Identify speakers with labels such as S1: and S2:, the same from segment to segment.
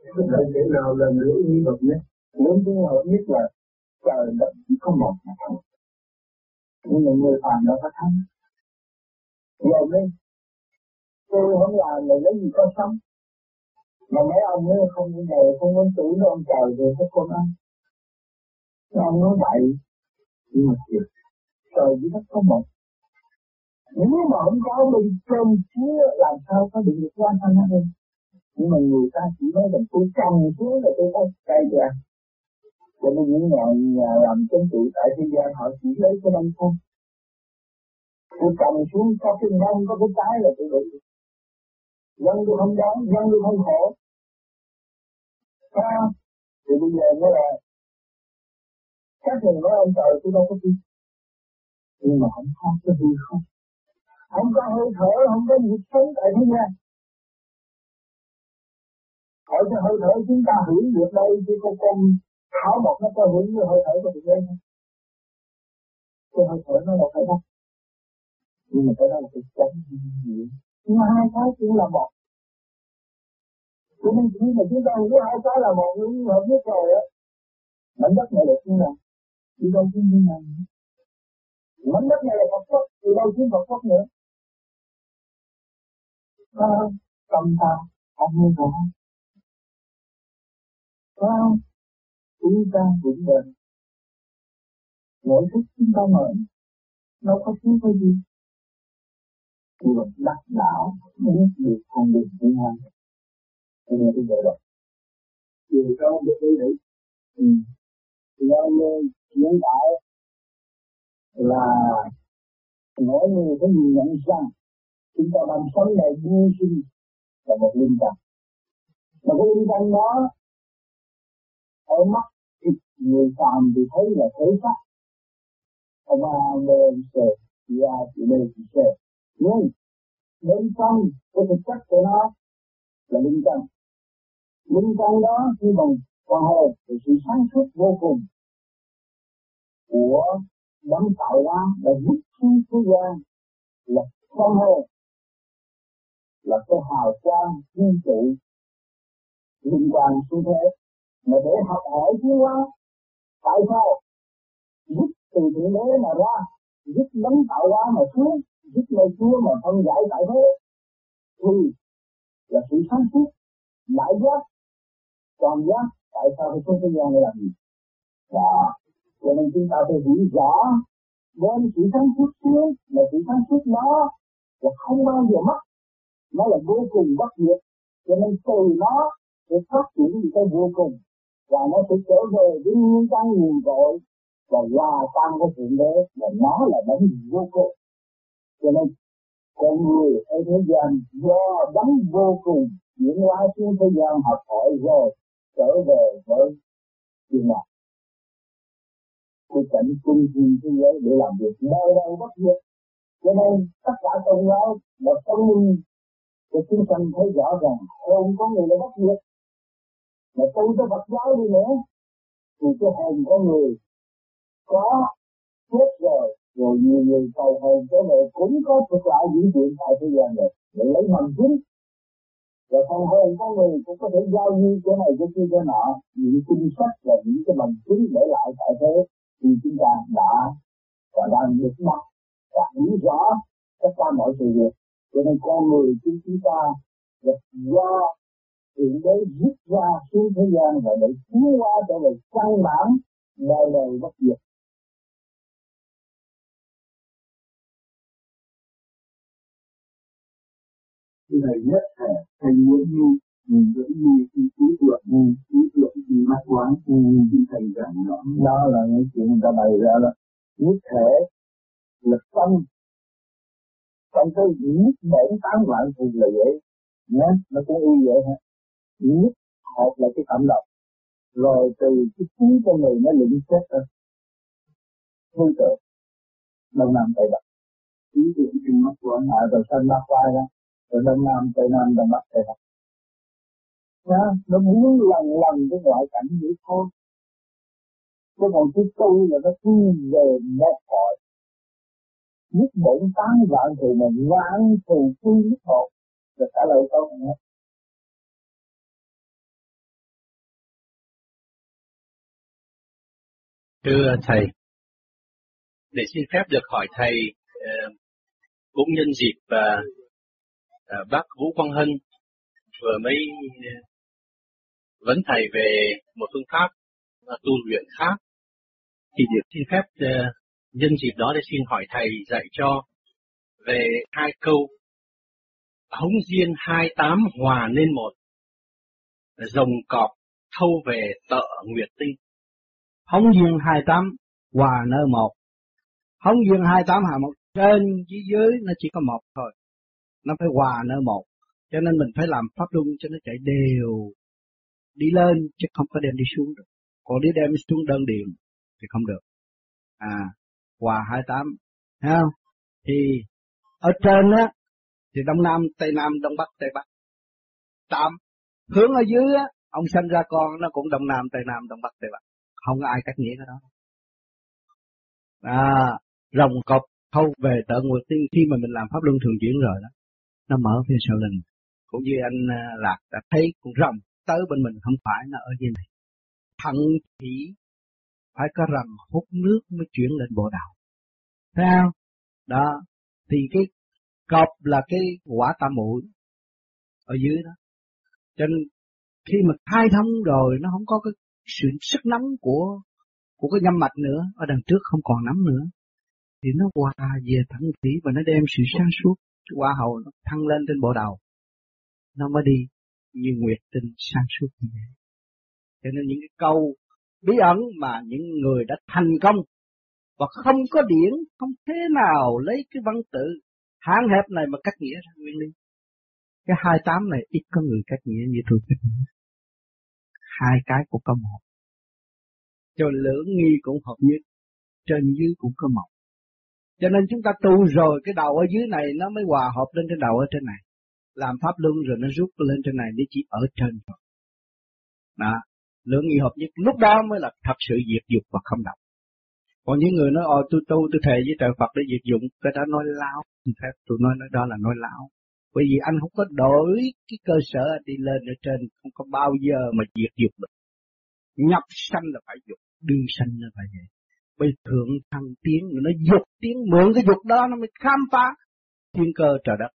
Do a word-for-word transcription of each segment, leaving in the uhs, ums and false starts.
S1: Là thế nào là lửa ý hợp nhất? Lửa ý hợp nhất là trời đất chỉ có một mà thôi. Nhưng mà người phàm đâu có thắng. Rồi đây, tôi không làm là lấy gì có sống. Mà mấy ông ấy không có nghề, không có tuổi đâu ông trời về các con ăn. Các ông nói vậy, nhưng mà thiệt, trời chỉ đất có một. Nếu mà không có mình cơm chúa làm sao có được được quan thanh hơn. Nhưng mà người ta chỉ nói rằng tôi trồng xuống là tôi có cây ra. Cho nên những nhà, nhà làm chính trị tại thế gian họ chỉ lấy cái nông thôn. Tôi trồng xuống có cái nông có cái trái là tôi đủ. Dân tôi không đói, dân tôi không khổ. À, thì bây giờ mới là các người nói ông trời tôi đâu có tin. Nhưng mà không có cái hư không. Không có hơi thở, không có nhịp sống tại thế gian. Hỏi cho hơi thở chúng ta hưởng được đây chứ con con thảo một nó có hưởng như hơi thở của tụi em không? Cái hơi thở nó đâu phải đâu. Nhưng mà cái đó là cái chánh gì? Nhưng mà hai cái cũng là một. Cho nên khi mà chúng ta hiểu hai cái là một nhưng hợp nhất rồi á, mảnh đất này là thế nào? Đi đâu cũng như này. Mảnh đất này là Phật pháp, từ đâu cũng Phật pháp nữa. À, tâm ta không như rõ. À, chúng ta vững bền. Mỗi thức chúng ta mở, đâu có thiếu cái gì. Khi mà đắc đạo, biết được con đường thứ hai. Cho nên cái vậy rồi. Chiều cao được đi đi. Ừ. Do như hiện tại là mỗi người có nhìn nhận rằng chúng ta đang sống này vui sinh là một linh căn. Mà cái linh căn đó ở mắt thịt người phàm thì thấy là thể xác. Ông bà lên sờ, ra thì lên thì sờ. Nhưng bên trong cái thực chất của nó là linh căn. Linh căn đó khi bằng con hồn thì sự sáng suốt vô cùng của đấng tạo hóa đã giúp khí thế gian là con hồn, là cái hào quang vũ trụ liên quan xuống thế mà để học hỏi tiến hóa. Tại sao giúp từ thượng đế mà ra, giúp đấng tạo hóa mà xuống, giúp nơi Chúa mà phân giải tại thế thì là sự sáng suốt đại giác toàn giác. Tại sao cái thế gian này làm gì đó? Cho nên chúng ta phải hiểu rõ đến sự sáng suốt xuống là sự sáng suốt đó là không bao giờ mất, nó là vô cùng bất diệt. Cho nên từ nó sẽ phát triển những cái vô cùng và nó sẽ trở về với nguyên căn nguồn cội và hòa tan với thượng đế, và nó là đấng vô cùng. Cho nên con người ở thế gian do đấng vô cùng chuyển hóa xuống thế gian học hỏi rồi trở về với thiên đàng, cái cảnh cung thiên thế giới để làm việc nơi đâu bất diệt. Cho nên tất cả tôn giáo là tâm linh để chúng sanh thấy rõ rằng hồn con người là bất diệt. Mà tu cho Phật giáo đi nữa thì cái hồn con người có chết rồi, rồi nhiều người cầu hồn trở về cũng có thực lại diễn chuyện tại thế gian này để lấy bằng chứng. Và phần hồn con người cũng có thể giao du cái này cái kia cái nọ, những kinh sách và những cái bằng chứng để lại tại thế thì chúng ta đã và đang được đọc và hiểu rõ tất cả mọi sự việc. Cho nên con người chúng chúng ta được do Thượng Đế rút ra xuống thế gian và để tiến hóa trở về căn bản đời đời bất diệt. Cái này nhất thể thành muốn như mình vẫn như cái cứu tượng, cứu tượng thì mắt quán thì thành dạng đó. Đó là những chuyện người ta bày ra đó. Nhất thể là tâm, trong cái nhất bổn tán vạn thì là vậy nhé, nó cũng y vậy hả? Nhất hợp là cái cảm động, rồi từ cái khí con người nó lĩnh xét ra phương tượng đông nam tây bắc. Khí tượng trên mắt quán hạ rồi sanh mắt quay ra, rồi đông nam tây nam đông bắc tây bắc. Nó, nó muốn lần lần cái ngoại cảnh vậy thôi. Chứ còn cái tu là nó quy về một cõi. Nhất bổn tán vạn thù mà vạn thù quy nhất một. Rồi trả lời câu này.
S2: Thưa Thầy, để xin phép được hỏi Thầy, cũng nhân dịp uh, bác Vũ Quang Hân vừa mới vấn Thầy về một phương pháp tu luyện khác, thì được xin phép uh, nhân dịp đó để xin hỏi Thầy dạy cho về hai câu hống diên hai tám hòa nên một, rồng cọp thâu về tợ nguyệt tinh.
S3: Hống duyên hai tám hòa nơi một. Hống duyên hai tám hòa một, trên dưới dưới nó chỉ có một thôi. Nó phải hòa nơi một. Cho nên mình phải làm pháp luân cho nó chạy đều. Đi lên chứ không có đem đi xuống được. Còn đi đem xuống đơn điền thì không được. À, hòa hai tám. Thấy không? Thì ở trên á thì đông nam, tây nam, đông bắc, tây bắc. Tám. Hướng ở dưới á, ông sanh ra con nó cũng đông nam, tây nam, đông bắc, tây bắc. Không có ai cách nghĩa cái đó. À, rồng cọp thâu về tợ nguyệt tinh, khi mà mình làm pháp luân thường chuyển rồi đó, nó mở phía sau lưng. Cũng như anh Lạc đã thấy con rồng tới bên mình, không phải nó ở dưới này. Thậm chí phải có rồng hút nước mới chuyển lên bộ đầu. Thấy không? Đó, thì cái cọp là cái quả tam muội ở dưới đó. Cho nên khi mà khai thông rồi nó không có cái sự sức nóng của của cái nhâm mạch nữa, ở đằng trước không còn nắm nữa, thì nó hòa về thẳng thủy và nó đem sự sáng suốt qua hầu nó thăng lên trên bộ đầu, nó mới đi như nguyệt tinh sáng suốt như vậy. Cho nên những cái câu bí ẩn mà những người đã thành công và không có điển, không thế nào lấy cái văn tự hạn hẹp này mà cách nghĩa ra nguyên lý. Cái hai tám này ít có người cách nghĩa như tôi cách nghĩa. Hai cái cũng có một, cho lưỡng nghi cũng hợp nhất, trên dưới cũng có một. Cho nên chúng ta tu rồi cái đầu ở dưới này nó mới hòa hợp lên trên đầu ở trên này. Làm pháp luân rồi nó rút lên trên này, nó chỉ ở trên thôi. Đó, lưỡng nghi hợp nhất, lúc đó mới là thật sự diệt dục và không động. Còn những người nói, ồ tôi tu, tôi thề với trời Phật để diệt dụng, cái đó nói láo. Thế tôi nói đó là nói láo. Bởi vì anh không có đổi cái cơ sở đi lên ở trên, không có bao giờ mà diệt dục được. Nhập sanh là phải dục, đương sanh là phải vậy. Bây thượng thăng tiến, nó dục tiến, mượn cái dục đó nó mới khám phá thiên cơ trời đất.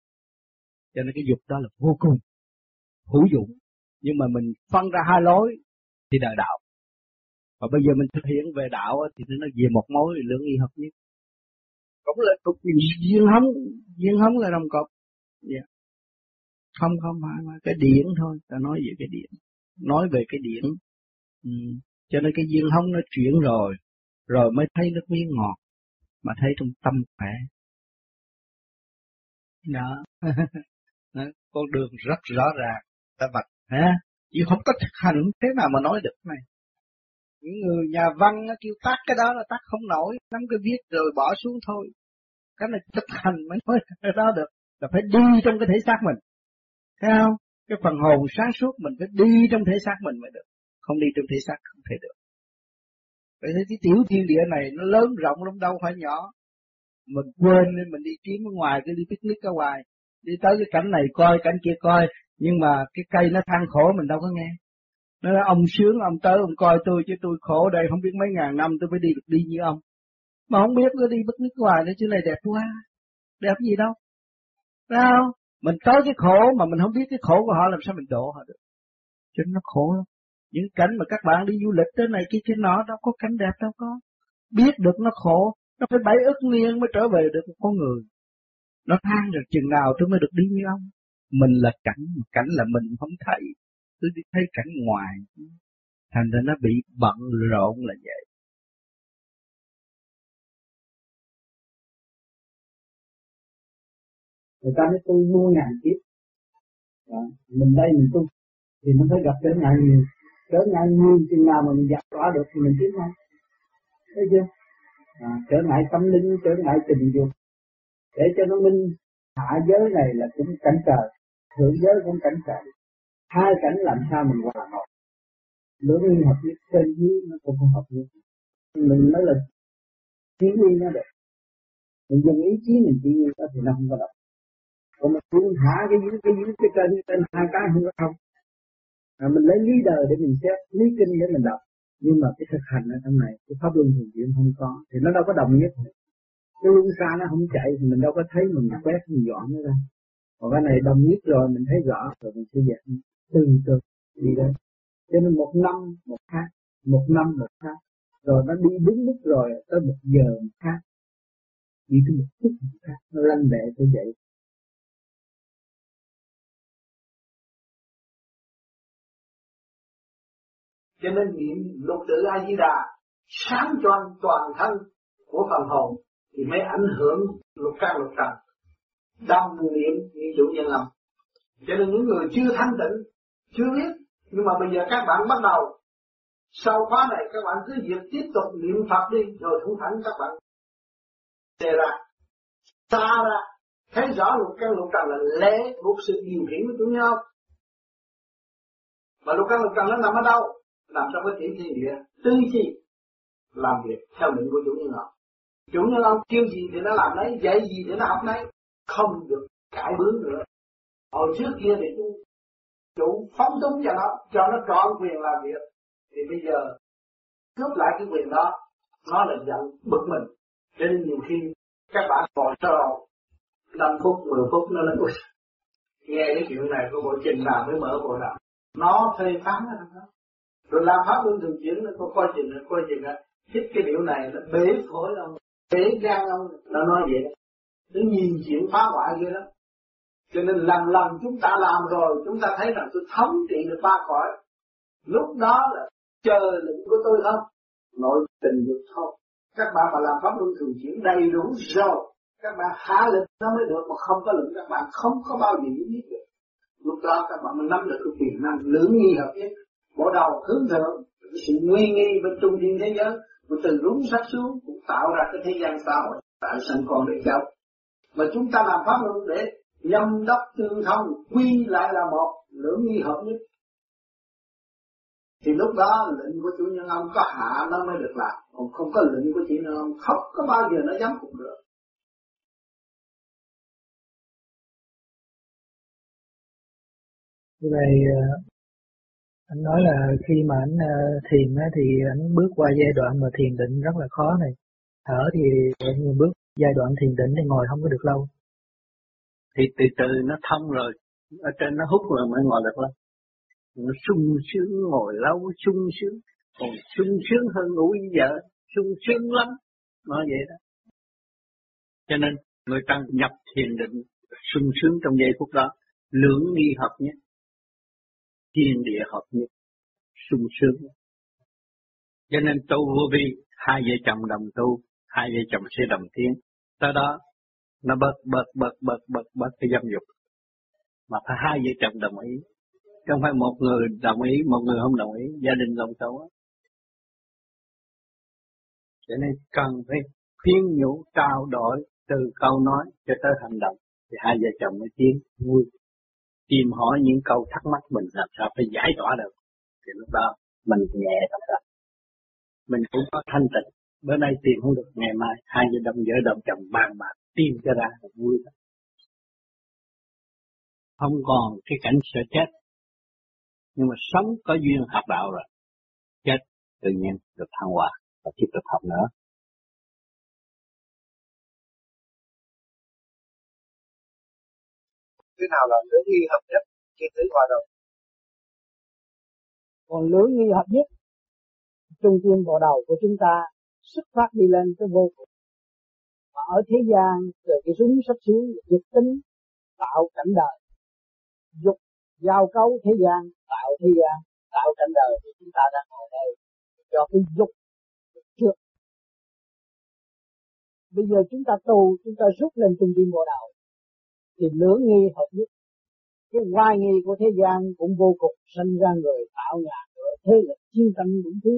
S3: Cho nên cái dục đó là vô cùng hữu dụng. Nhưng mà mình phân ra hai lối thì đời đạo. Và bây giờ mình thực hiện về đạo thì nó về một mối lưỡng nghi hợp nhất. Cũng là cục duyên hống, duyên hống là đồng cọp. Yeah. Không không phải mà cái điển thôi, ta nói về cái điển, nói về cái điển. Ừ. Cho nên cái duyên hống nó chuyển rồi, rồi mới thấy nước miếng ngọt, mà thấy trong tâm khỏe. Đó. Đó, con đường rất rõ ràng, ta bạch, hả? Chứ không có thực hành thế nào mà nói được này. Những người nhà văn kêu tắt cái đó là tắt không nổi, nắm cái viết rồi bỏ xuống thôi. Cái này thực hành mới nói cái đó được, là phải đi trong cái thể xác mình. Thấy không? Cái phần hồn sáng suốt mình phải đi trong thể xác mình mới được. Không đi trong thể xác không thể được. Vậy thì cái tiểu thiên địa này nó lớn rộng lắm đâu phải nhỏ. Mình quên nên mình đi kiếm ở ngoài, cái đi picnic ở ngoài, đi tới cái cảnh này coi, cảnh kia coi, nhưng mà cái cây nó than khổ mình đâu có nghe. Nó nói ông sướng, ông tới ông coi tôi chứ tôi khổ đây không biết mấy ngàn năm tôi phải đi được đi như ông. Mà không biết nó đi picnic ngoài nữa chứ này đẹp quá. Đẹp gì đâu. Thấy không? Mình tới cái khổ mà mình không biết cái khổ của họ làm sao mình độ họ được. Cho nên nó khổ lắm. Những cảnh mà các bạn đi du lịch tới này kia kia nọ đâu có cảnh đẹp đâu có. Biết được nó khổ, nó phải bảy ức niên mới trở về được một con người. Nó than rồi chừng nào tôi mới được đi như ông. Mình là cảnh, cảnh là mình không thấy. Tôi đi thấy cảnh ngoài. Thành ra nó bị bận rộn là vậy.
S1: Người ta nói tu mua ngàn kiếp. Đó. Mình đây mình tu thì nó phải gặp trở ngại nhiều. Trở ngại nhiều chừng nào mà mình dẹp rõ được thì mình tiến ngay. Thấy chưa? À, trở ngại tâm linh, trở ngại tình dục. Để cho nó minh, hạ giới này là cũng cảnh trời, thượng giới cũng cảnh trời. Hai cảnh làm sao mình hòa hợp. Lưỡng nghi hợp nhất, trên dưới nó cũng không hợp nhất. Mình nói là chỉ huy nó được. Mình dùng ý chí mình chỉ huy nó thì nó không có động. Còn mình muốn hạ cái dưới, cái dưới, cái trên, cái trên hai cái không có không. À, mình lấy lý đời để mình xét, lý kinh để mình đọc.
S3: Nhưng mà cái thực hành ở trong này, cái pháp luân thường chuyển không có, thì nó đâu có đồng nhất. Cái luân xa nó không chạy thì mình đâu có thấy, mình quét mình dọn nó ra. Còn cái này đồng nhất rồi mình thấy rõ rồi mình sẽ dẹp từ từ đi đến. Cho nên một năm một khác, một năm một khác, rồi nó đi đúng lúc rồi tới một giờ một khác, đi tới một phút một khác, nó lanh lẹ tới vậy.
S1: Cho nên niệm lục tự A Di Đà sáng choang toàn thân của phần hồn thì mới ảnh hưởng lục căn lục trần. Đồng niệm như chủ nhân lòng. Cho nên những người chưa thanh tịnh, chưa biết, nhưng mà bây giờ các bạn bắt đầu sau khóa này các bạn cứ việc tiếp tục niệm Phật đi, rồi thủ thẳng các bạn đề ra, xa ra, thấy rõ lục căn lục trần là lẽ thuộc sự điều khiển của chủ nhân. Mà lục căn lục trần nó nằm ở đâu? Nằm trong cái tiểu thiên địa, tư chi làm việc theo lệnh của chủ nhân ông. Chủ nhân ông kêu gì thì nó làm đấy, dạy gì thì nó học đấy, không được cãi bướng nữa. Hồi trước kia thì chủ, chủ phóng túng cho nó, cho nó trọn quyền làm việc, thì bây giờ cướp lại cái quyền đó, nó là giận bực mình. Cho nên nhiều khi các bạn ngồi sau năm phút, mười phút nó nói ui, nghe cái chuyện này có bộ trình nào mới mở bộ nào, nó phê phán đó. Rồi làm pháp luân thường chuyển nó có coi chừng nó coi chừng á, hít cái điệu này nó bế phổi ông, bế gan ông, nó nói vậy. Nó nhìn chuyện phá hoại ghê lắm. Cho nên lần lần chúng ta làm rồi, chúng ta thấy rằng tôi thống trị được ba cõi. Lúc đó là chờ lệnh của tôi không? Nội tình được thôi. Các bạn mà làm pháp luân thường chuyển đầy đủ rồi, các bạn hạ lệnh nó mới được, mà không có lệnh các bạn không có bao giờ biết được. Lúc đó các bạn mới nắm được cái quyền năng lưỡng nghi hợp nhất. Bộ đầu hướng thượng, sự nguy nghi bên trung thiên thế giới, và từ rúng sắc xuống cũng tạo ra cái thế gian xã hội tại sanh con để cháu. Mà chúng ta làm pháp luân để nhâm đốc tương thông, quy lại là một, lưỡng nghi hợp nhất. Thì lúc đó lệnh của chủ nhân ông có hạ nó mới được làm, còn không có lệnh của chủ nhân ông không có bao giờ nó dám cũng được.
S4: Như vậy anh nói là khi mà anh thiền á, thì anh bước qua giai đoạn mà thiền định rất là khó này. Thở thì anh bước giai đoạn thiền định thì ngồi không có được lâu.
S3: Thì từ từ nó thông rồi, ở trên nó hút rồi mới ngồi được lâu. Nó sung sướng ngồi lâu, sung sướng, còn sung sướng hơn ngủ với vợ, sung sướng lắm, nói vậy đó. Cho nên người ta nhập thiền định sung sướng trong giây phút đó, lưỡng nghi hợp nhất, thiên địa hợp nhất, sung sướng. Cho nên tu vô vi, hai vợ chồng đồng tu, hai vợ chồng sẽ đồng tiến. Tới đó nó bớt bớt bớt bớt bớt bớt cái dâm dục, mà phải hai vợ chồng đồng ý, không phải một người đồng ý một người không đồng ý, gia đình đồng xấu. Cho nên cần phải khuyên nhủ trao đổi từ câu nói cho tới hành động, thì hai vợ chồng mới tiến vui, tìm hỏi những câu thắc mắc mình làm sao phải giải tỏa được, thì lúc đó mình nhẹ tâm ra, mình cũng có thanh tịnh. Bữa nay tìm không được, ngày mai hai vợ đồng vợ đồng chồng bàn bạc tìm cho ra là vui lắm. Không còn cái cảnh sợ chết, nhưng mà sống có duyên học đạo rồi, chết tự nhiên được thăng hoa và tiếp tục học nữa.
S4: Thế nào là lưỡng nghi hợp nhất trên thế hòa đồng?
S5: Còn lưỡng nghi hợp nhất, trung tâm bộ đầu của chúng ta xuất phát đi lên cái vô cùng. Mà ở thế gian, từ cái súng sắp xuống, dục tính tạo cảnh đời, dục giao cấu thế gian, tạo thế gian, tạo cảnh đời, thì chúng ta đang ngồi đây cho cái dục trước. Bây giờ chúng ta tu, chúng ta rút lên trung tâm bộ đầu, thì lưỡng nghi hợp nhất. Cái hoài nghi của thế gian cũng vô cùng, sinh ra người tạo nhà cửa, thế lực chiến tranh đủ thứ.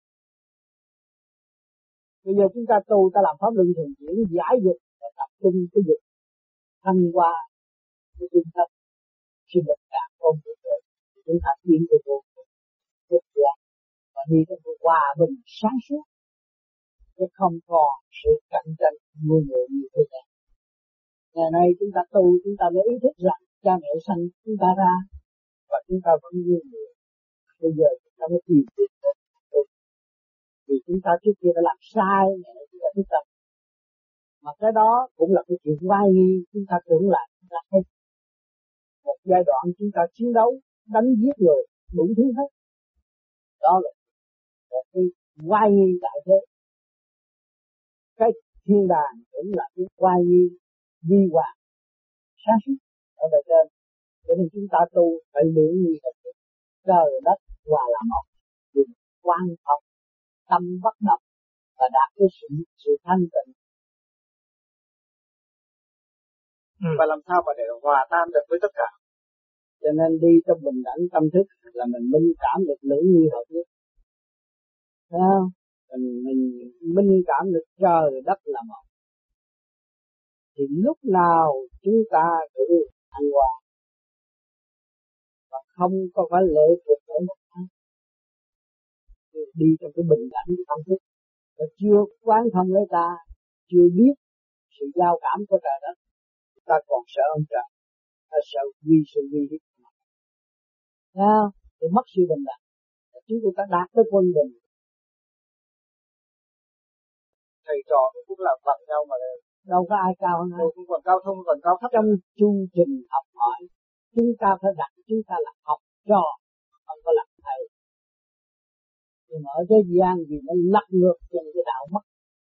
S5: Bây giờ chúng ta tu, ta làm pháp luân thường chuyển, giải dục và tập trung cái dục thanh qua cái tinh thần, khi mình cảm ơn được rồi, chúng ta tiến tới vô cùng quốc gia và đi tới hòa bình sáng suốt, chứ không còn sự cạnh tranh ngu muội như thế này. Ngày nay chúng ta tu, chúng ta mới ý thức rằng cha mẹ sanh chúng ta ra và chúng ta vẫn ngu muội. Bây giờ chúng ta mới tìm được Vì chúng ta trước kia đã làm sai để chúng ta thức tâm. Mà cái đó cũng là cái chuyện vai nghi, chúng ta tưởng lại chúng ta thấy. Một giai đoạn chúng ta chiến đấu, đánh giết người, đủ thứ hết. Đó là một cái vai nghi tại thế. Cái thiên đàng cũng là cái vai nghi vi hoàng sáng suốt ở bề trên. Cho nên chúng ta tu phải lưỡng nghi thật sự. Trời đất hòa làm một, đừng quan thông, tâm bất động và đạt cái sự sự thanh tịnh.
S1: Ừ. Và làm sao mà để hòa tan được với tất cả?
S5: Cho nên đi trong bình đẳng tâm thức là mình minh cảm được lưỡng nghi hợp nhất. Thấy không? Mình, mình minh cảm được trời đất là một. Thì lúc nào chúng ta cũng an hòa. Và không có phải lệ thuộc ở một ai. Đi trong cái bình đẳng tâm thức. Và chưa quán thông với ta, chưa biết sự giao cảm của trời đất. Ta còn sợ ông trời, ta sợ vì sự vi hiếp. Thấy không? Thì mất sự bình đẳng. Chúng ta đạt tới quân bình.
S1: Thầy trò cũng là bằng nhau mà
S5: đâu có ai cao hơn ai.
S1: Cũng còn cao thông, còn cao thấp.
S5: Trong chương trình học hỏi, chúng ta phải đặt chúng ta là học trò, không có làm thầy. Nhưng mà ở thế gian vì nó lật ngược trên cái đạo mất.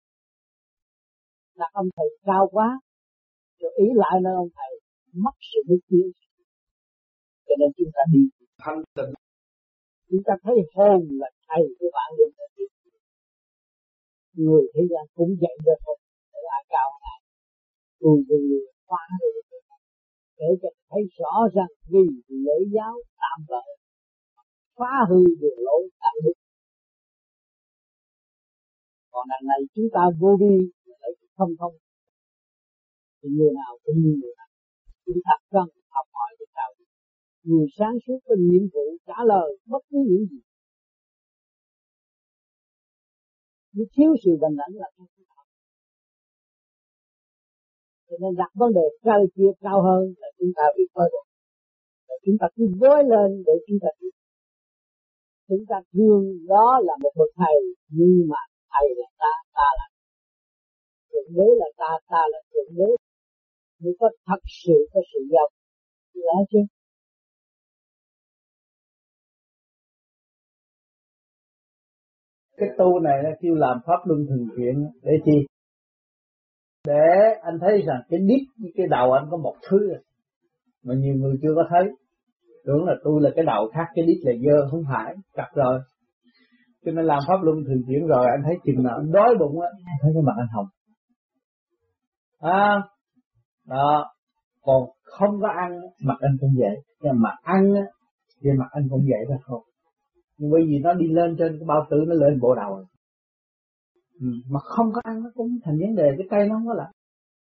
S5: Đặt ông thầy cao quá, rồi ý lại nơi ông thầy, mất sự bước tiến. Cho nên chúng ta đi
S1: thanh tịnh.
S5: Chúng ta thấy hồn là thầy của bạn liền là gì? Người thế gian cũng dạy cho tôi, để ai cao này, tôi vừa phá được, để cho thấy rõ rằng vì lễ giáo tạm bợ, phá hư đường lối đạo đức. Còn đằng này chúng ta vô vi, lấy không thông, thì người nào cũng như người nào. Chúng ta cần học hỏi để sao? Người sáng suốt có nhiệm vụ trả lời bất cứ những gì. Nếu thiếu sự bình đẳng là không thể học. Cho nên đặt vấn đề cao kia cao hơn là chúng ta bị coi được. Chúng ta cứ vối lên để chúng ta biết. Chúng ta thương đó là một bậc thầy, nhưng mà thầy là ta, ta là thượng đế là ta, ta là thượng đế. Mới có thật sự có sự giao đó chứ.
S3: Cái tu này nó kêu làm pháp luân thường chuyển để chi? Để anh thấy rằng cái đít với cái đầu anh có một thứ mà nhiều người chưa có thấy. Tưởng là tôi là cái đầu khác, cái đít là dơ, không phải, cặp rồi. Cho nên làm pháp luân thường chuyển rồi anh thấy chừng nào anh đói bụng á, anh thấy cái mặt anh hồng. À, đó, còn không có ăn, mặt anh cũng vậy. Nhưng mà ăn á, thì mặt anh cũng vậy đó thôi. Nhưng bởi vì nó đi lên trên cái bao tử, nó lên bộ đầu rồi. Ừ, mà không có ăn nó cũng thành vấn đề, cái tay nó không có lại.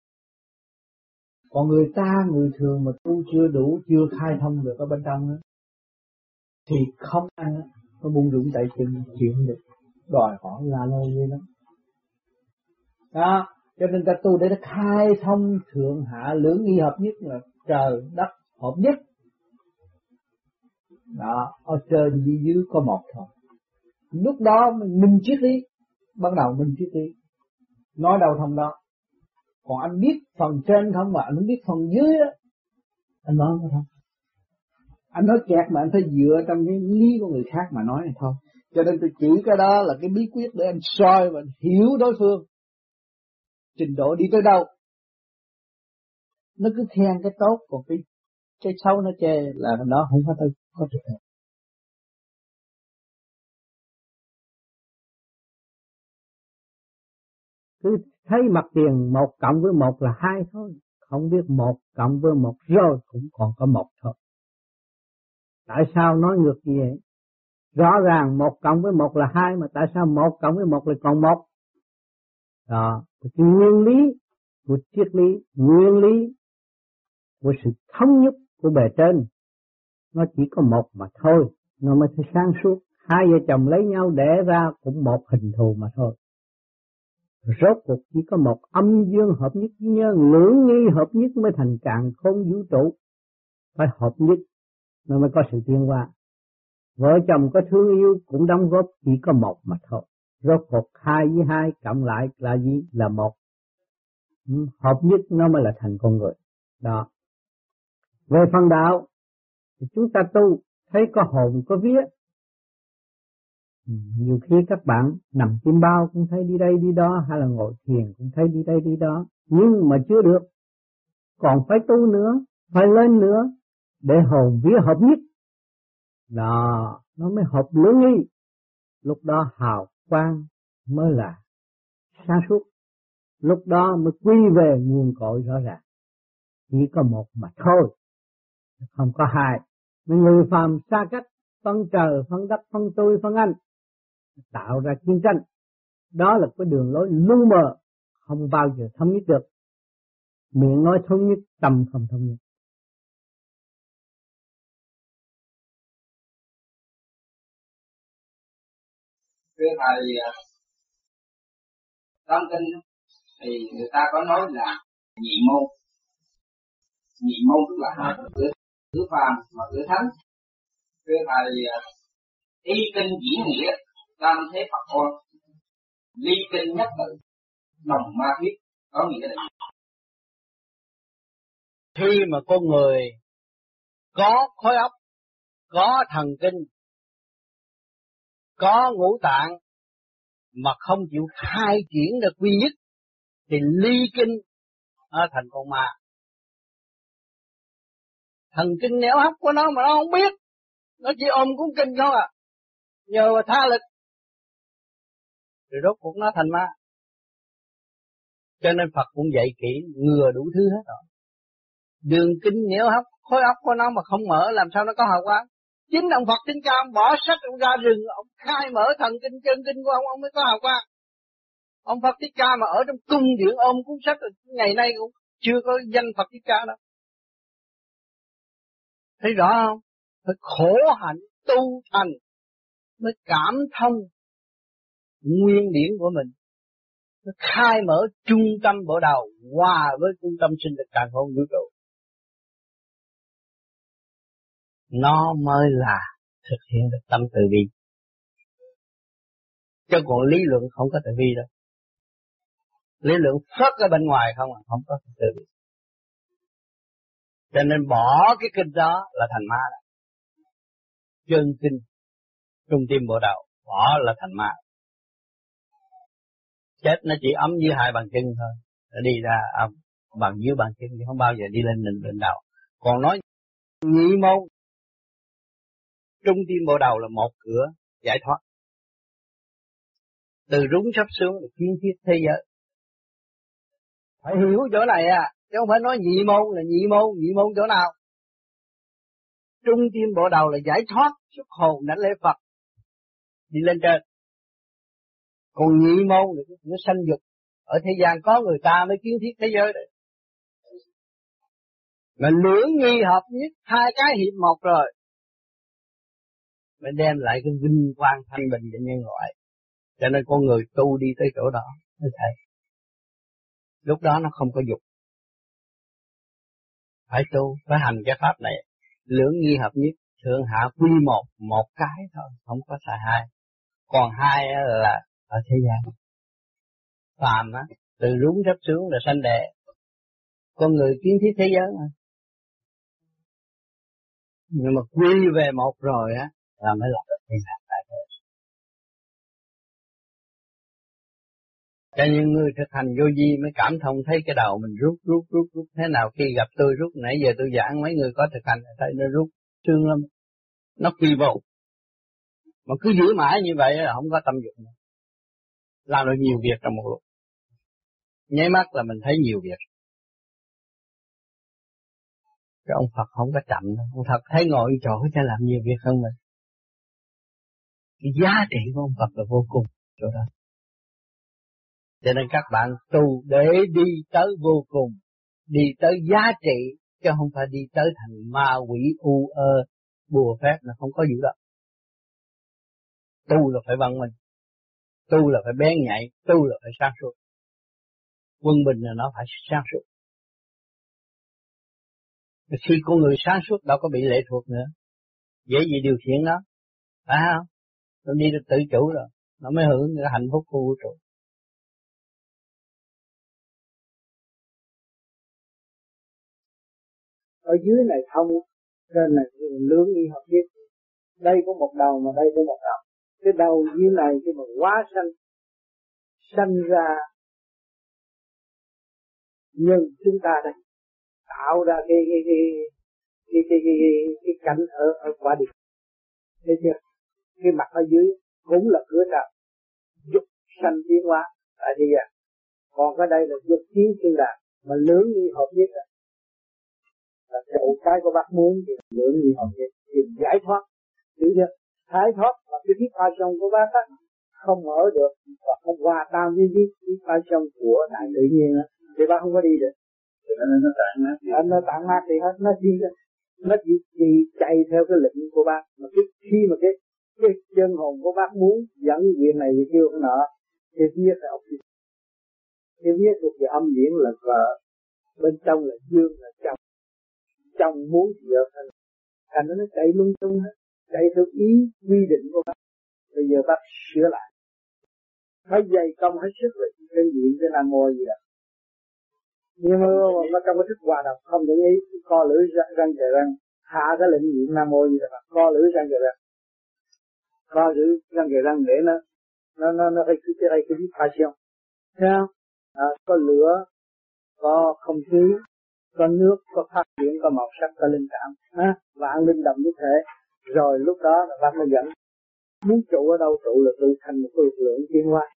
S3: Còn người ta, người thường mà tu chưa đủ, chưa khai thông được ở bên trong nữa, thì không ăn, nó buông rụng tại chân, chuyện được, đòi hỏi là lâu như đó. Đó, cho nên ta tu để nó khai thông thượng hạ lưỡng nghi hợp nhất, là trời đất hợp nhất. Đó, ở trên dưới dưới có một thôi. Lúc đó mình minh triết lý, bắt đầu minh triết lý, nói đâu thông đó. Còn anh biết phần trên không mà anh không biết phần dưới á, anh nói không thông. Anh nói kẹt mà anh phải dựa trong cái lý của người khác mà nói này thôi. Cho nên tôi chỉ cái đó là cái bí quyết để anh soi và hiểu đối phương trình độ đi tới đâu. Nó cứ khen cái tốt, còn cái cái xấu nó chê là nó không có tới có trực hợp.
S4: Cứ thấy mặt tiền một cộng với một là hai thôi, không biết một cộng với một rồi cũng còn có một thôi. Tại sao nói ngược như vậy? Rõ ràng một cộng với một là hai, mà tại sao một cộng với một lại còn một? Đó, cái nguyên lý của triết lý, nguyên lý của sự thống nhất của bề trên, nó chỉ có một mà thôi, nó mới thấy sáng suốt. Hai vợ chồng lấy nhau đẻ ra cũng một hình thù mà thôi. Rốt cuộc chỉ có một âm dương hợp nhất với nhau, lưỡng nghi hợp nhất mới thành càn khôn vũ trụ. Phải hợp nhất nó mới có sự tiến hóa. Vợ chồng có thương yêu cũng đóng góp chỉ có một mà thôi.
S1: Rốt cuộc hai với hai cộng lại là gì? Là một. Hợp nhất nó mới là thành con người. Đó. Về phần đạo thì chúng ta tu thấy có hồn có vía. Nhiều khi các bạn nằm chim bao cũng thấy đi đây đi đó, hay là ngồi thiền cũng thấy đi đây đi đó, nhưng mà chưa được, còn phải tu nữa, phải lên nữa để hồn vía hợp nhất. Đó, nó mới hợp lưỡng nghi. Lúc đó hào quang mới là sáng suốt, lúc đó mới quy về nguồn cội rõ ràng. Chỉ có một mà thôi, không có hai. Mấy người phàm xa cách, phân trời, phân đất, phân tôi, phân anh, tạo ra chiến tranh. Đó là cái đường lối lu mờ, không bao giờ thống nhất được. Miệng nói thống nhất, tâm không thống nhất.
S6: Thưa thầy, trong kinh thì người ta có nói là nhị môn. Nhị môn tức là hai cửa, cửa phàm và cửa thánh. Thưa thầy, y kinh diễn nghĩa, tam thế Phật con, ly kinh nhất tự, đồng ma thuyết, có nghĩa là gì?
S3: Khi mà con người có khối óc, có thần kinh, có ngũ tạng mà không chịu khai triển được quy nhất thì ly kinh nó thành con ma. Thần kinh nẻo hấp của nó mà nó không biết, nó chỉ ôm cuốn kinh không à, nhờ mà tha lực rồi rốt cuộc nó thành ma. Cho nên Phật cũng dạy kỹ ngừa đủ thứ hết rồi. Đường kinh nẻo hấp, khối óc của nó mà không mở làm sao nó có hào quang. Chính ông Phật Thích Ca ông bỏ sách ông ra rừng, ông khai mở thần kinh chân kinh của ông, ông mới có hào quang. Ông Phật Thích Ca mà ở trong cung điện ôm cuốn sách ngày nay cũng chưa có danh Phật Thích Ca đâu. Thấy rõ không? Phải khổ hạnh tu thành mới cảm thông nguyên điển của mình, nó khai mở trung tâm bộ đầu hòa với trung tâm sinh lực càn khôn vũ trụ, nó mới là thực hiện được tâm từ bi. Chứ còn lý luận không có từ bi đâu. Lý luận phớt ở bên ngoài không à, không có từ bi. Cho nên bỏ cái kinh đó là thành ma đó. Chân kinh trung tim bộ đầu bỏ là thành ma. Chết nó chỉ ấm dưới hai bàn chân thôi, nó đi ra âm bằng dưới bàn chân thì không bao giờ đi lên lên lên đầu. Còn nói nhị môn, trung tim bộ đầu là một cửa giải thoát. Từ rúng sắp xuống là kiến thiết thế giới. Phải hiểu chỗ này à, chứ không phải nói nhị môn là nhị môn, nhị môn chỗ nào. Trung tim bộ đầu là giải thoát, xuất hồn đảnh lễ Phật, đi lên trên. Còn nhị môn là nó sanh dục. Ở thế gian có người ta mới kiến thiết thế giới đấy. Mà lưỡng nghi hợp nhất, hai cái hiệp một rồi, mới đem lại cái vinh quang thanh bình cho nhân loại. Cho nên con người tu đi tới chỗ đó mới thấy. Lúc đó nó không có dục. Phải tu, phải hành cái pháp này. Lưỡng nghi hợp nhất, thượng hạ quy một, một cái thôi, không có xài hai. Còn hai là ở thế gian. Phàm á, từ rúng rấp xuống là sanh đẻ. Con người kiến thiết thế giới mà. Nhưng mà quy về một rồi á, là mới lập được thiên hạ đại thế. Cho những người thực hành vô vi mới cảm thông thấy cái đầu mình rút rút rút rút thế nào. Khi gặp tôi rút, nãy giờ tôi giảng mấy người có thực hành thấy nó rút xương lắm, nó quy bộ. Mà cứ giữ mãi như vậy là không có tâm dụng nữa. Làm được nhiều việc trong một lúc, nháy mắt là mình thấy nhiều việc. Cái ông Phật không có chậm đâu. Ông Phật thấy ngồi chỗ cho làm nhiều việc hơn mình. Cái giá trị của ông Phật là vô cùng chỗ đó. Cho nên các bạn tu để đi tới vô cùng, đi tới giá trị, chứ không phải đi tới thành ma quỷ u ơ, bùa phép là không có vụ đó. Tu là phải văn minh, tu là phải bén nhạy, tu là phải sáng suốt. Quân bình là nó phải sáng suốt. Khi con người sáng suốt đâu có bị lệ thuộc nữa, dễ gì điều khiển nó, phải không? Nó đi được tự chủ rồi. nó mới hưởng cái hạnh phúc của vũ trụ.
S1: Ở dưới này thông, trên này lưỡng y hợp nhất. Đây có một đầu mà đây có một đầu. Cái đầu dưới này cái mà quá sanh, sanh ra nhưng chúng ta đây tạo ra cái cái cái cái cái cái, cái, cái cảnh ở ở quả địa. Thấy chưa? Cái mặt ở dưới cũng là cửa trời, dục sanh tiến hóa tại thế gian. Còn cái đây là dục chiến thiên đàng, mà lưỡng y hợp nhất đó. Là chậu cái của bác muốn thì lưỡng y hợp nhất, thì giải thoát. Hiểu chưa? Giải thoát là cái thiết ba sông của bác á, không mở được và không hòa tan với thiết ba sông của đại tự nhiên á, thì bác không có đi được.
S2: Nên nó tạng mát.
S1: Nó tạng mát thì hết, nó chỉ nó chỉ, chỉ chạy theo cái lệnh của bác. Mà cái, khi mà cái cái chân hồn của bác muốn dẫn chuyện này việc kia không nọ, thì viết là ông viết. Thì viết thuộc về âm điển là vợ, bên trong là dương là chồng. Chồng muốn vợ thành, thành nó chạy lung tung hết, chạy theo ý quy định của bác. Bây giờ bác sửa lại, phải dày công hết sức rồi trên diện cái Nam Mô gì đó. Nhưng mà nó trong cái thức hòa đồng không để ý, co lưỡi răng trời răng, hạ cái lệnh niệm Nam Mô gì đó, co lưỡi răng trời răng, co lưỡi răng trời răng để nó nó nó nó cái cái cái cái vibration, thấy không? À, có lửa, có không khí, có nước, có phát triển, có màu sắc, có linh cảm, ha, vạn linh động như thế. Rồi lúc đó là bác mới dẫn, muốn trụ ở đâu trụ là trụ thành một lực lượng tiến hóa.